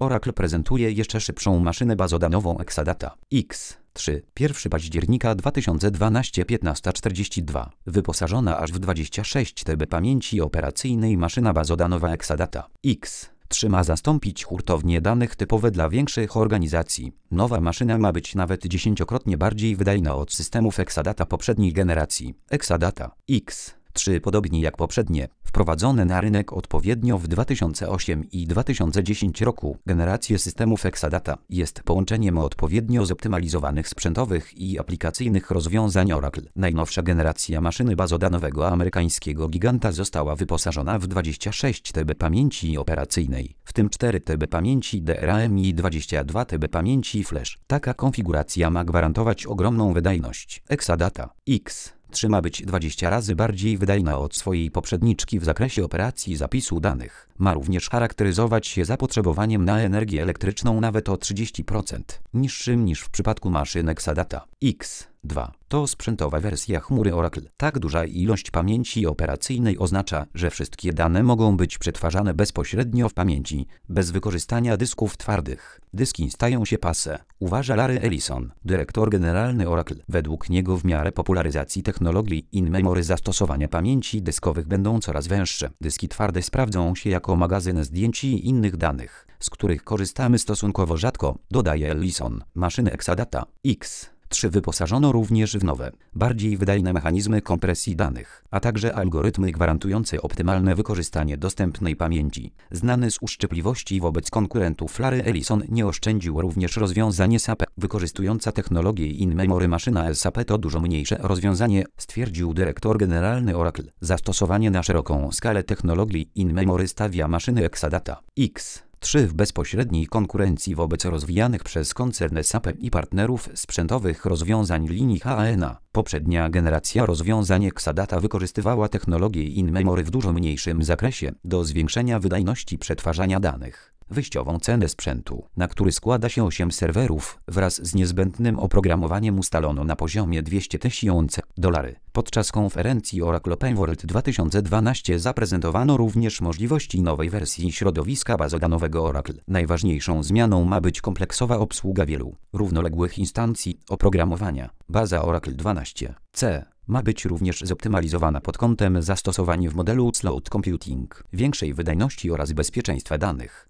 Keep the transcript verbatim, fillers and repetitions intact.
Oracle prezentuje jeszcze szybszą maszynę bazodanową Exadata X trzy. pierwszego października dwa tysiące dwunastego piętnaście czterdzieści dwa. Wyposażona aż w dwadzieścia sześć terabajtów pamięci operacyjnej maszyna bazodanowa Exadata X trzy ma zastąpić hurtownie danych typowe dla większych organizacji. Nowa maszyna ma być nawet dziesięciokrotnie bardziej wydajna od systemów Exadata poprzedniej generacji. Exadata X trzy, podobnie jak poprzednie, wprowadzone na rynek odpowiednio w dwa tysiące ósmym i dwa tysiące dziesiątym roku, generacje systemów Exadata jest połączeniem odpowiednio zoptymalizowanych sprzętowych i aplikacyjnych rozwiązań Oracle. Najnowsza generacja maszyny bazodanowego amerykańskiego giganta została wyposażona w dwadzieścia sześć terabajtów pamięci operacyjnej, w tym cztery terabajty pamięci D R A M i dwadzieścia dwa terabajty pamięci flash. Taka konfiguracja ma gwarantować ogromną wydajność. Exadata X trzy ma być dwadzieścia razy bardziej wydajna od swojej poprzedniczki w zakresie operacji zapisu danych. Ma również charakteryzować się zapotrzebowaniem na energię elektryczną nawet o trzydzieści procent niższym niż w przypadku maszyn Exadata X dwa. To sprzętowa wersja chmury Oracle. Tak duża ilość pamięci operacyjnej oznacza, że wszystkie dane mogą być przetwarzane bezpośrednio w pamięci, bez wykorzystania dysków twardych. Dyski stają się passe, uważa Larry Ellison, dyrektor generalny Oracle. Według niego w miarę popularyzacji technologii in-memory zastosowania pamięci dyskowych będą coraz węższe. Dyski twarde sprawdzą się jako magazyn zdjęć i innych danych, z których korzystamy stosunkowo rzadko, dodaje Ellison. Maszyny Exadata X trzy wyposażono również w nowe, bardziej wydajne mechanizmy kompresji danych, a także algorytmy gwarantujące optymalne wykorzystanie dostępnej pamięci. Znany z uszczypliwości wobec konkurentów Larry Ellison nie oszczędził również rozwiązanie S A P. Wykorzystująca technologię in-memory maszyna S A P to dużo mniejsze rozwiązanie, stwierdził dyrektor generalny Oracle. Zastosowanie na szeroką skalę technologii in-memory stawia maszyny Exadata X trzy w bezpośredniej konkurencji wobec rozwijanych przez koncern S A P i partnerów sprzętowych rozwiązań linii H A N A. Poprzednia generacja rozwiązań Exadata wykorzystywała technologię in-memory w dużo mniejszym zakresie do zwiększenia wydajności przetwarzania danych. Wyjściową cenę sprzętu, na który składa się osiem serwerów, wraz z niezbędnym oprogramowaniem ustalono na poziomie dwieście tysięcy dolarów. Podczas konferencji Oracle Open World dwa tysiące dwanaście zaprezentowano również możliwości nowej wersji środowiska bazodanowego Oracle. Najważniejszą zmianą ma być kompleksowa obsługa wielu, równoległych instancji oprogramowania. Baza Oracle dwanaście C ma być również zoptymalizowana pod kątem zastosowań w modelu Cloud Computing, większej wydajności oraz bezpieczeństwa danych.